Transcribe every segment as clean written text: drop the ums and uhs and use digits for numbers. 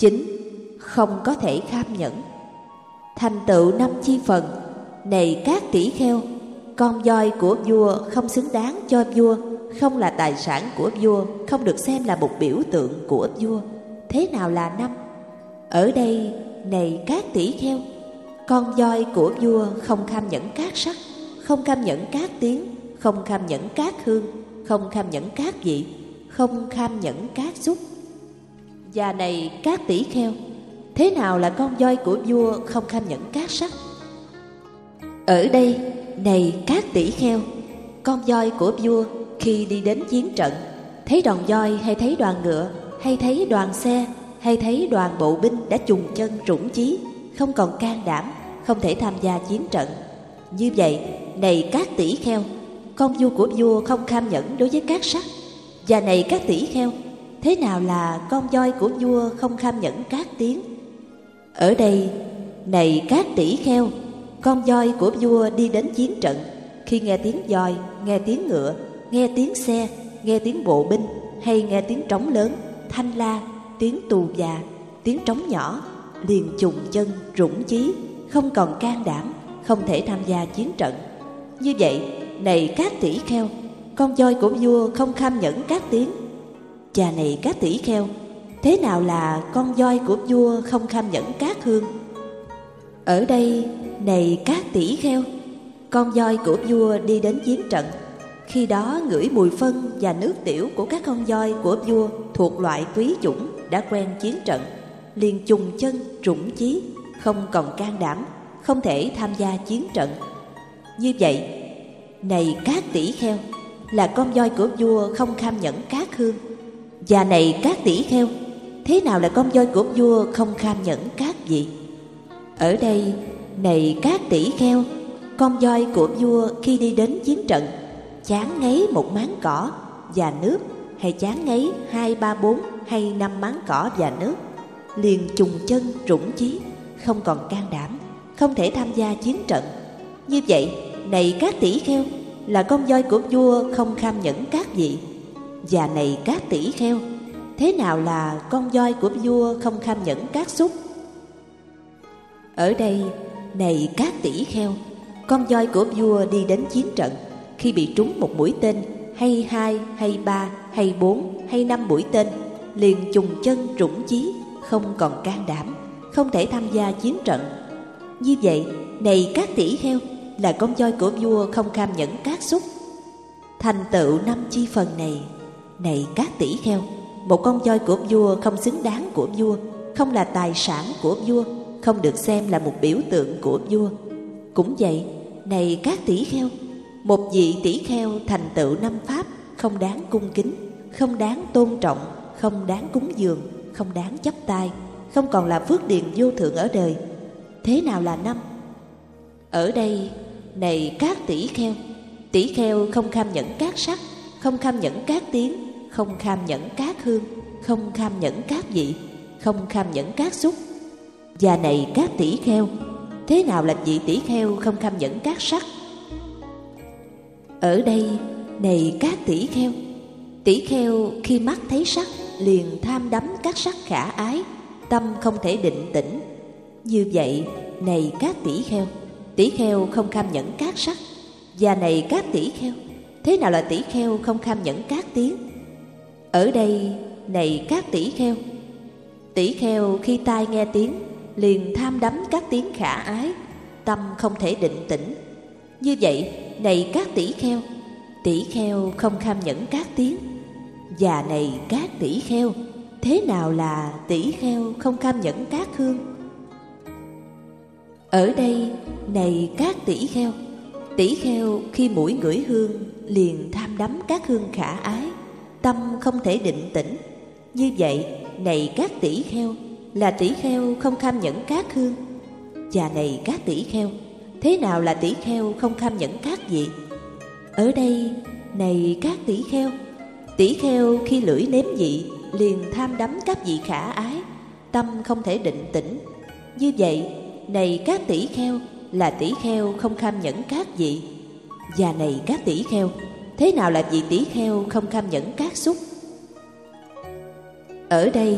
9. Không có thể kham nhẫn. Thành tựu 5 chi phần. Này các tỷ kheo, con voi của vua không xứng đáng cho vua, không là tài sản của vua, không được xem là một biểu tượng của vua. Thế nào là 5? Ở đây, này các tỷ kheo, con voi của vua không kham nhẫn cát sắc, không kham nhẫn cát tiếng, không kham nhẫn cát hương, không kham nhẫn cát vị, không kham nhẫn cát xúc. Và này các tỷ kheo, thế nào là con voi của vua không kham nhẫn cát sắc? Ở đây, này các tỷ kheo, con voi của vua khi đi đến chiến trận, thấy đòn voi hay thấy đoàn ngựa, hay thấy đoàn xe, hay thấy đoàn bộ binh đã chùng chân rủng chí, không còn can đảm, không thể tham gia chiến trận. Như vậy, này các tỷ kheo, con vua của vua không kham nhẫn đối với cát sắc. Và này các tỷ kheo, thế nào là con voi của vua không kham nhẫn cát tiếng? Ở đây, này các tỷ kheo, con voi của vua đi đến chiến trận, khi nghe tiếng voi, nghe tiếng ngựa, nghe tiếng xe, nghe tiếng bộ binh, hay nghe tiếng trống lớn, thanh la, tiếng tù và, tiếng trống nhỏ, liền chùng chân, rủng chí, không còn can đảm, không thể tham gia chiến trận. Như vậy, này các tỷ kheo, con voi của vua không kham nhẫn cát tiếng. Và này các tỷ kheo, thế nào là con voi của vua không kham nhẫn cát hương? Ở đây, này các tỷ kheo, con voi của vua đi đến chiến trận, khi đó ngửi mùi phân và nước tiểu của các con voi của vua thuộc loại túy chủng đã quen chiến trận, liền chùng chân, rủng chí, không còn can đảm, không thể tham gia chiến trận. Như vậy, này các tỷ kheo, là con voi của vua không kham nhẫn cát hương. Và này các tỷ kheo, thế nào là con voi của vua không kham nhẫn cát vị? Ở đây, này các tỷ kheo, con voi của vua khi đi đến chiến trận, chán ngấy một máng cỏ và nước, hay chán ngấy 2, 3, 4 hay 5 máng cỏ và nước, liền chùng chân, rủng chí, không còn can đảm, không thể tham gia chiến trận. Như vậy, này các tỷ kheo, là con voi của vua không kham nhẫn cát vị. Và này các tỷ kheo, thế nào là con voi của vua không kham nhẫn cát xúc? Ở đây, này các tỷ kheo, con voi của vua đi đến chiến trận, khi bị trúng một mũi tên, hay 2, hay 3, hay 4, hay 5 mũi tên, liền chùng chân, rủng chí, không còn can đảm, không thể tham gia chiến trận. Như vậy, này các tỷ kheo, là con voi của vua không kham nhẫn cát xúc. Thành tựu 5 chi phần này, này các tỷ kheo, một con voi của vua không xứng đáng của vua, không là tài sản của vua, không được xem là một biểu tượng của vua. Cũng vậy, này các tỷ kheo, một vị tỷ kheo thành tựu 5 pháp không đáng cung kính, không đáng tôn trọng, không đáng cúng dường, không đáng chắp tay, không còn là phước điền vô thượng ở đời. Thế nào là 5? Ở đây, này các tỷ kheo không kham nhẫn cát sắc, không kham nhẫn cát tiếng, không kham nhẫn cát hương, không kham nhẫn cát vị, không kham nhẫn cát xúc. Và này các tỷ kheo, thế nào là vị tỷ kheo không kham nhẫn cát sắc? Ở đây, này các tỷ kheo khi mắt thấy sắc liền tham đắm các sắc khả ái, tâm không thể định tĩnh. Như vậy, này các tỷ kheo không kham nhẫn cát sắc. Và này các tỷ kheo, thế nào là tỷ kheo không kham nhẫn cát tiếng? Ở đây, này các tỷ kheo khi tai nghe tiếng liền tham đắm các tiếng khả ái, tâm không thể định tĩnh. Như vậy, này các tỷ kheo không kham nhẫn cát tiếng. Và này các tỷ kheo, thế nào là tỷ kheo không kham nhẫn cát hương? Ở đây, này các tỷ kheo khi mũi ngửi hương liền tham đắm các hương khả ái, tâm không thể định tĩnh. Như vậy, này các tỷ kheo, là tỷ kheo không kham nhẫn cát hương. Và này các tỷ kheo, thế nào là tỷ kheo không kham nhẫn cát vị? Ở đây, này các tỷ kheo khi lưỡi nếm vị liền tham đắm các vị khả ái, tâm không thể định tĩnh. Như vậy, này các tỷ kheo, là tỷ kheo không kham nhẫn cát vị. Và này các tỷ kheo, thế nào là vị tỷ kheo không kham nhẫn cát xúc? Ở đây,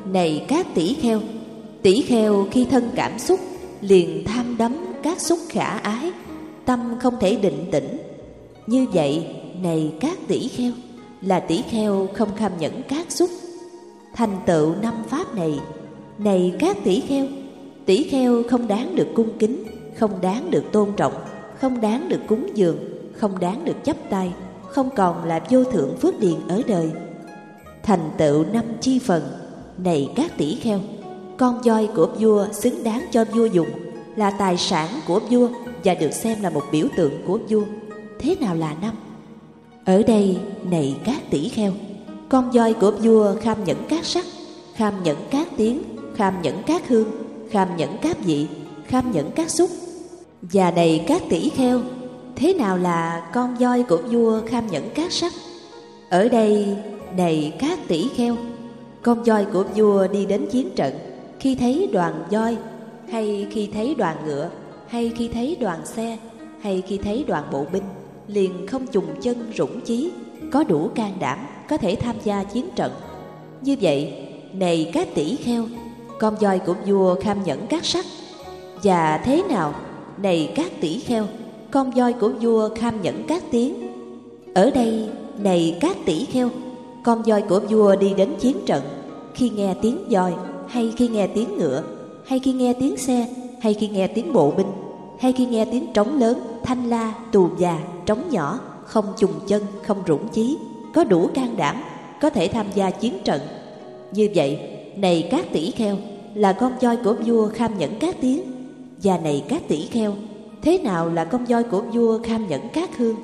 này các tỷ kheo khi thân cảm xúc liền tham đắm các xúc khả ái, tâm không thể định tĩnh. Như vậy này các tỷ kheo, là tỷ kheo không kham nhẫn các xúc. Thành tựu 5 pháp này, này các tỷ kheo không đáng được cung kính, không đáng được tôn trọng, không đáng được cúng dường, không đáng được chắp tay, không còn là vô thượng phước điền ở đời. Thành tựu 5 chi phần, này các tỷ kheo, con voi của vua xứng đáng cho vua dùng, là tài sản của vua và được xem là một biểu tượng của vua. Thế nào là 5? Ở đây này các tỷ kheo, con voi của vua kham nhẫn các sắc, kham nhẫn các tiếng, kham nhẫn các hương, kham nhẫn các vị, kham nhẫn các xúc. Và này các tỷ kheo, thế nào là con voi của vua kham nhẫn các sắc? Ở đây này các tỷ kheo, con voi của vua đi đến chiến trận, khi thấy đoàn voi, hay khi thấy đoàn ngựa, hay khi thấy đoàn xe, hay khi thấy đoàn bộ binh, liền không chùng chân rủng chí, có đủ can đảm, có thể tham gia chiến trận. Như vậy này các tỷ kheo, con voi của vua kham nhẫn các sắc. Và thế nào này các tỷ kheo, con voi của vua kham nhẫn các tiếng? Ở đây này các tỷ kheo, con voi của vua đi đến chiến trận, khi nghe tiếng voi, hay khi nghe tiếng ngựa, hay khi nghe tiếng xe, hay khi nghe tiếng bộ binh, hay khi nghe tiếng trống lớn, thanh la, tù và, trống nhỏ, không chùng chân, không rủng chí, có đủ can đảm, có thể tham gia chiến trận. Như vậy này các tỷ kheo, là con voi của vua kham nhẫn các tiếng. Và này các tỷ kheo, thế nào là con voi của vua kham nhẫn các hương?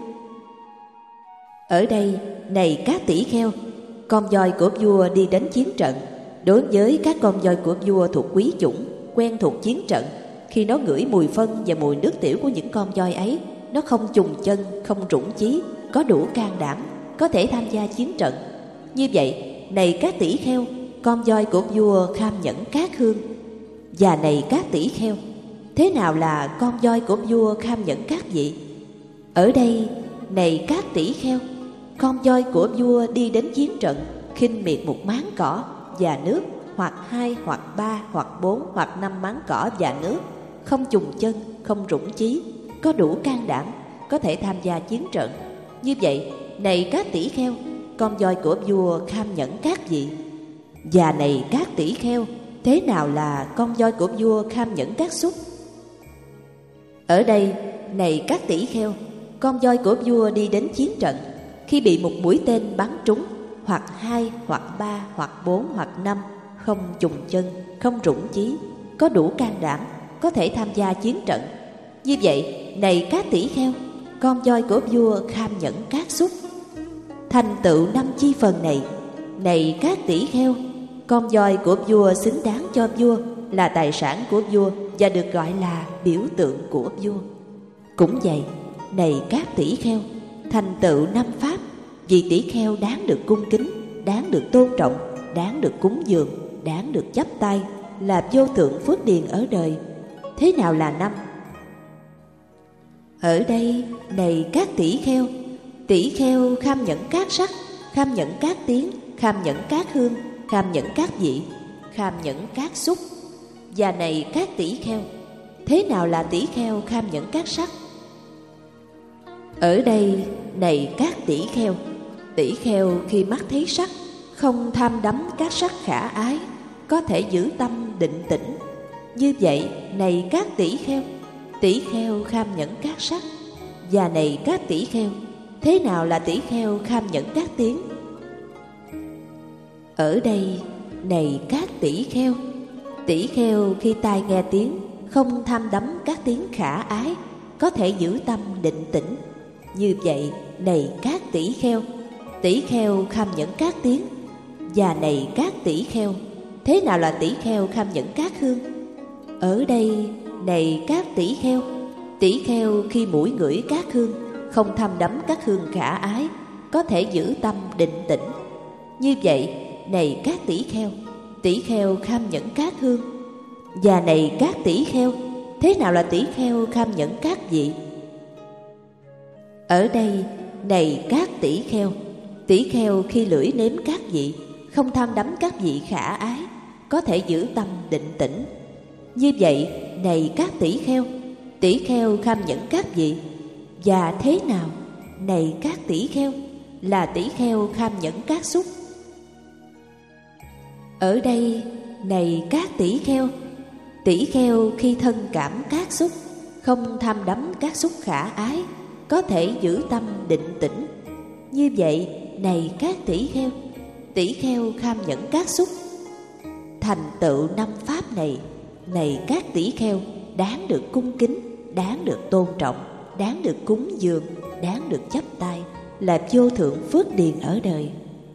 Ở đây này các tỷ kheo, con voi của vua đi đến chiến trận. Đối với các con voi của vua thuộc quý chủng, quen thuộc chiến trận, khi nó ngửi mùi phân và mùi nước tiểu của những con voi ấy, nó không chùng chân, không rủng chí, có đủ can đảm, có thể tham gia chiến trận. Như vậy này các tỷ kheo, con voi của vua kham nhẫn các hương. Và này các tỷ kheo, thế nào là con voi của vua kham nhẫn các vị? Ở đây này các tỷ kheo, con voi của vua đi đến chiến trận, khinh miệt một máng cỏ và nước, hoặc 2, hoặc 3, hoặc 4, hoặc 5 máng cỏ và nước, không chùng chân, không rủng chí, có đủ can đảm, có thể tham gia chiến trận. Như vậy này các tỷ kheo, con voi của vua kham nhẫn các vị. Và này các tỷ kheo, thế nào là con voi của vua kham nhẫn các xúc? Ở đây này các tỷ kheo, con voi của vua đi đến chiến trận, khi bị một mũi tên bắn trúng, hoặc 2, hoặc 3, hoặc 4, hoặc 5, không chùng chân, không rủng chí, có đủ can đảm, có thể tham gia chiến trận. Như vậy này các tỷ kheo, con voi của vua kham nhẫn các xúc. Thành tựu 5 chi phần này, này các tỷ kheo, con voi của vua xứng đáng cho vua, là tài sản của vua và được gọi là biểu tượng của vua. Cũng vậy, này các tỷ kheo, thành tựu 5 pháp, vì tỷ kheo đáng được cung kính, đáng được tôn trọng, đáng được cúng dường, đáng được chắp tay, là vô thượng phước điền ở đời. Thế nào là 5? Ở đây này các tỷ kheo kham nhẫn các sắc, kham nhẫn các tiếng, kham nhẫn các hương, kham nhẫn các vị, kham nhẫn các xúc. Và này các tỷ kheo, thế nào là tỷ kheo kham nhẫn các sắc? Ở đây này các tỷ kheo khi mắt thấy sắc, không tham đắm các sắc khả ái, có thể giữ tâm định tĩnh. Như vậy này các tỷ kheo kham nhẫn các sắc. Và này các tỷ kheo, thế nào là tỷ kheo kham nhẫn các tiếng? Ở đây này các tỷ kheo khi tai nghe tiếng, không tham đắm các tiếng khả ái, có thể giữ tâm định tĩnh. Như vậy này các tỷ kheo kham nhẫn các tiếng. Và này các tỷ kheo, thế nào là tỷ kheo kham nhẫn các hương? Ở đây này các tỷ kheo khi mũi ngửi các hương, không tham đắm các hương khả ái, có thể giữ tâm định tĩnh. Như vậy này các tỷ kheo kham nhẫn các hương. Và này các tỷ kheo, thế nào là tỷ kheo kham nhẫn các vị? Ở đây này các tỷ kheo khi lưỡi nếm các vị, không tham đắm các vị khả ái, có thể giữ tâm định tĩnh. Như vậy, này các tỷ kheo kham nhẫn các vị. Và thế nào, này các tỷ kheo, là tỷ kheo kham nhẫn các xúc? Ở đây, này các tỷ kheo khi thân cảm các xúc, không tham đắm các xúc khả ái, có thể giữ tâm định tĩnh. Như vậy, này các tỷ kheo kham nhẫn các xúc. Thành tựu 5 pháp này, này các tỷ kheo, đáng được cung kính, đáng được tôn trọng, đáng được cúng dường, đáng được chắp tay, là vô thượng phước điền ở đời.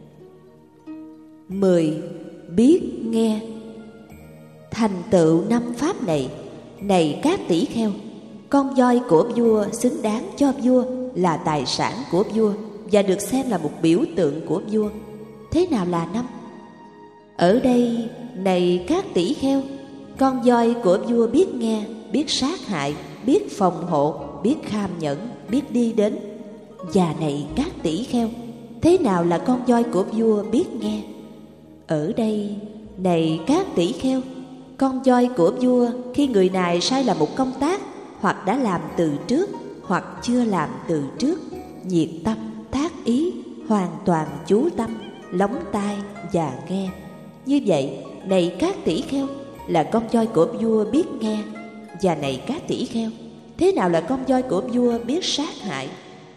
10. Biết nghe. Thành tựu 5 pháp này, này các tỷ kheo, con voi của vua xứng đáng cho vua, là tài sản của vua và được xem là một biểu tượng của vua. Thế nào là 5? Ở đây, này các tỷ kheo, con voi của vua biết nghe, biết sát hại, biết phòng hộ, biết kham nhẫn, biết đi đến. Và này các tỷ kheo, thế nào là con voi của vua biết nghe? Ở đây, này các tỷ kheo, con voi của vua khi người này sai làm một công tác, hoặc đã làm từ trước, hoặc chưa làm từ trước, nhiệt tâm, tác ý, hoàn toàn chú tâm, lóng tai và nghe. Như vậy, này các tỷ kheo, là con voi của vua biết nghe. Và này các tỷ kheo, thế nào là con voi của vua biết sát hại?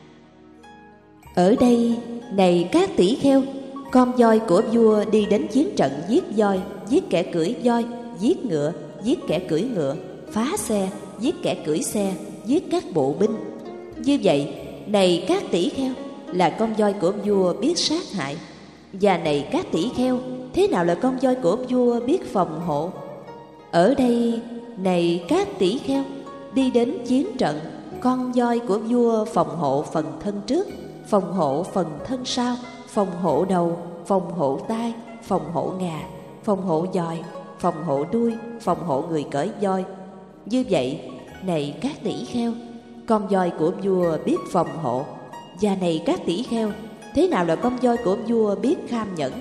Ở đây, này các tỷ kheo, con voi của vua đi đến chiến trận giết voi, giết kẻ cưỡi voi, giết ngựa, giết kẻ cưỡi ngựa, phá xe, giết kẻ cưỡi xe, giết các bộ binh. Như vậy, này các tỷ kheo, là con voi của vua biết sát hại. Và này các tỷ kheo, thế nào là con voi của vua biết phòng hộ? Ở đây, này các tỷ kheo, đi đến chiến trận, con voi của vua phòng hộ phần thân trước, phòng hộ phần thân sau, phòng hộ đầu, phòng hộ tai, phòng hộ ngà, phòng hộ giòi, phòng hộ đuôi, phòng hộ người cưỡi voi. Như vậy, này các tỷ kheo, con voi của vua biết phòng hộ. Và này các tỷ kheo, thế nào là con voi của vua biết kham nhẫn?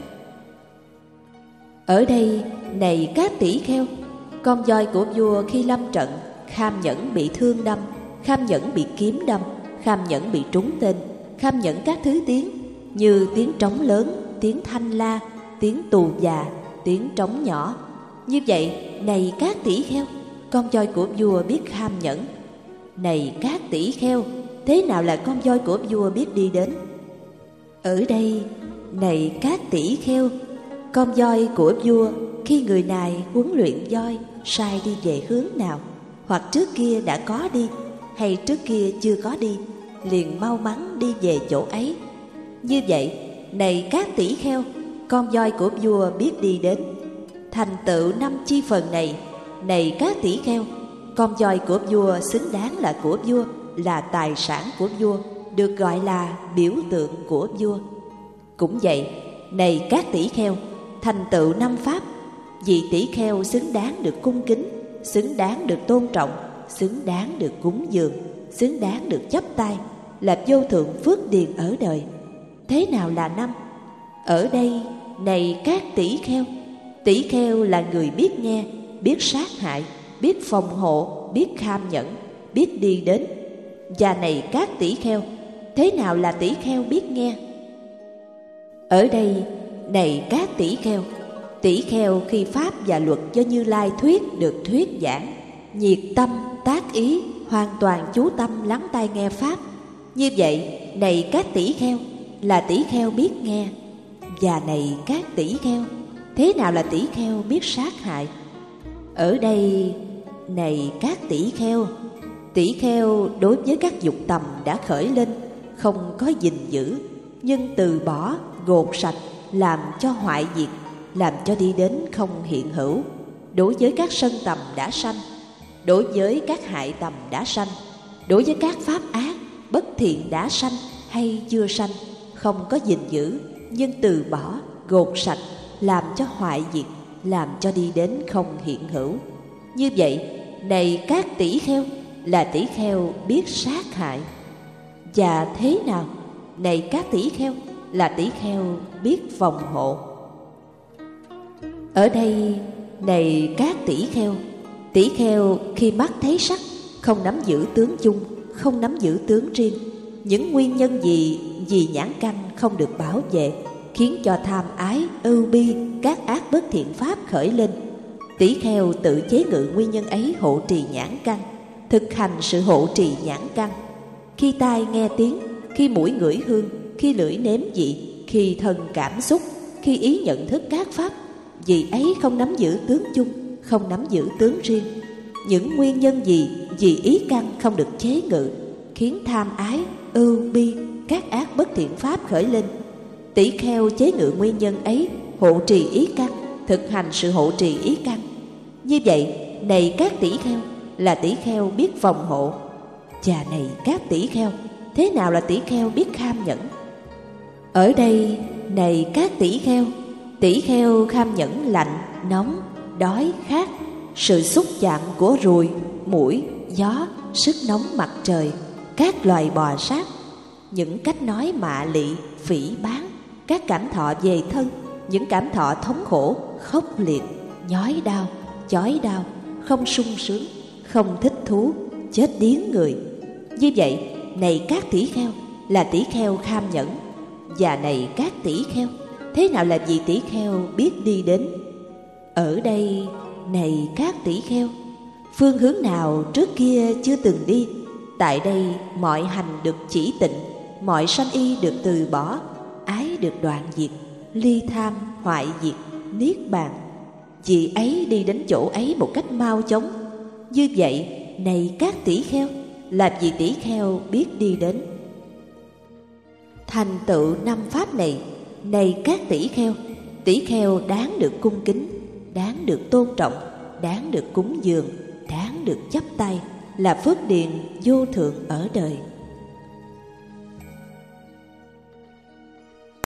Ở đây, này các tỷ kheo, con voi của vua khi lâm trận, kham nhẫn bị thương đâm, kham nhẫn bị kiếm đâm, kham nhẫn bị trúng tên, kham nhẫn các thứ tiếng như tiếng trống lớn, tiếng thanh la, tiếng tù già, tiếng trống nhỏ. Như vậy, này các tỷ kheo, con voi của vua biết kham nhẫn. Này các tỷ kheo, thế nào là con voi của vua biết đi đến? Ở đây, này các tỷ kheo, con voi của vua khi người này huấn luyện voi sai đi về hướng nào, hoặc trước kia đã có đi, hay trước kia chưa có đi, liền mau mắn đi về chỗ ấy. Như vậy, này các tỷ kheo, con voi của vua biết đi đến. Thành tựu 5 chi phần này, này các tỷ kheo, con voi của vua xứng đáng là của vua, là tài sản của vua, được gọi là biểu tượng của vua. Cũng vậy, này các tỷ kheo, thành tựu 5 pháp, vì tỷ kheo xứng đáng được cung kính, xứng đáng được tôn trọng, xứng đáng được cúng dường, xứng đáng được chắp tay, là vô thượng phước điền ở đời. Thế nào là 5? Ở đây, này các tỷ kheo là người biết nghe, biết sát hại, biết phòng hộ, biết kham nhẫn, biết đi đến. Và này các tỷ kheo, thế nào là tỷ kheo biết nghe? Ở đây, này các tỷ kheo khi pháp và luật do Như Lai thuyết được thuyết giảng, nhiệt tâm, tác ý, hoàn toàn chú tâm lắng tai nghe pháp. Như vậy, này các tỷ kheo, là tỷ kheo biết nghe. Và này các tỷ kheo, thế nào là tỷ kheo biết sát hại? Ở đây, này các tỷ kheo đối với các dục tầm đã khởi lên, không có gìn giữ, nhưng từ bỏ, gột sạch, làm cho hoại diệt, làm cho đi đến không hiện hữu. Đối với các sân tầm đã sanh, đối với các hại tầm đã sanh, đối với các pháp ác, bất thiện đã sanh hay chưa sanh, không có gìn giữ, nhưng từ bỏ, gột sạch, làm cho hoại diệt, làm cho đi đến không hiện hữu. Như vậy, này các tỷ kheo, là tỷ kheo biết sát hại. Và thế nào, này các tỷ kheo, là tỷ kheo biết phòng hộ. Ở đây này các tỷ kheo khi mắt thấy sắc không nắm giữ tướng chung, không nắm giữ tướng riêng. Những nguyên nhân gì vì nhãn căn không được bảo vệ, khiến cho tham ái, ưu bi, các ác bất thiện pháp khởi lên. Tỷ kheo tự chế ngự nguyên nhân ấy hộ trì nhãn căn, thực hành sự hộ trì nhãn căn. Khi tai nghe tiếng, khi mũi ngửi hương, khi lưỡi nếm vị, khi thân cảm xúc, khi ý nhận thức các pháp, vì ấy không nắm giữ tướng chung, không nắm giữ tướng riêng. Những nguyên nhân gì vì ý căn không được chế ngự, khiến tham ái, ưu bi, các ác bất thiện pháp khởi lên. Tỷ kheo chế ngự nguyên nhân ấy, hộ trì ý căn, thực hành sự hộ trì ý căn. Như vậy, này các tỷ kheo, là tỷ kheo biết phòng hộ. Và này các tỷ kheo, thế nào là tỷ kheo biết kham nhẫn? Ở đây, này các tỷ kheo kham nhẫn lạnh, nóng, đói, khát, sự xúc chạm của ruồi, muỗi, gió, sức nóng mặt trời, các loài bò sát, những cách nói mạ lị, phỉ báng, các cảm thọ về thân, những cảm thọ thống khổ, khốc liệt, nhói đau, chói đau, không sung sướng, không thích thú, chết điếng người. Như vậy, này các tỷ kheo, là tỷ kheo kham nhẫn. Và này các tỷ kheo, thế nào là vị tỷ kheo biết đi đến? Ở đây, này các tỷ kheo, phương hướng nào trước kia chưa từng đi, tại đây mọi hành được chỉ tịnh, mọi sanh y được từ bỏ, ái được đoạn diệt, ly tham hoại diệt, niết bàn. Vì ấy đi đến chỗ ấy một cách mau chóng. Như vậy, này các tỷ kheo, là vị tỷ kheo biết đi đến. Thành tựu 5 pháp này, này các tỷ kheo đáng được cung kính, đáng được tôn trọng, đáng được cúng dường, đáng được chắp tay, là phước điền vô thượng ở đời.